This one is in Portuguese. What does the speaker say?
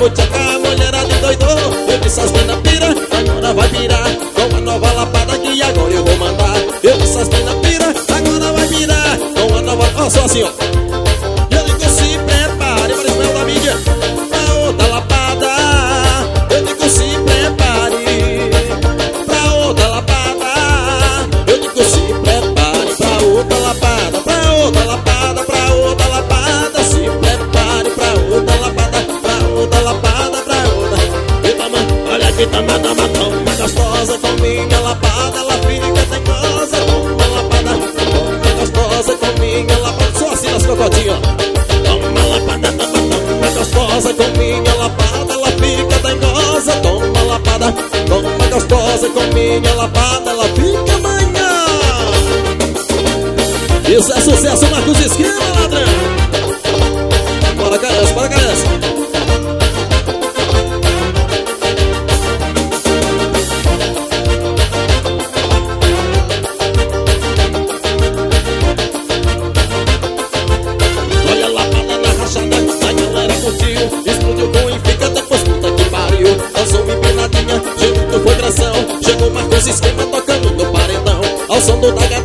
vou tchacar, mulherada endoidou. Eu disse as mina pira, agora vai virar com a nova lapada que agora eu vou mandar. Eu disse as mina pira, agora vai virar com a nova... Ó, só assim, ó. Eu digo se prepare, para Ismael da mídia, pra outra lapada. Eu digo se prepare pra outra lapada. Eu digo se prepare pra outra lapada, pra outra lapada, pra outra lapada. Se prepare pra outra lapada, pra outra lapada, pra outra. E toma, olha aqui, toma, toma, toma gostosa com minha lapada. Ela fica teimosa, toma lapada, toma gostosa com minha lapada. Só assim nas cocotinhas, toma lapada, toma gostosa com minha lapada. Ela fica teimosa, toma lapada, toma gostosa com minha lapada. Ela fica manhã. Isso é sucesso, Marcos Esquema, ladrão. Bora, cabeça, bora, cabeça. Olha a lapada na rachada, a galera curtiu. Explodiu com e fica depois puta que pariu. Dançou empinadinha, jeito foi gração. Chegou Marcos Esquema tocando no paredão. Ao som do da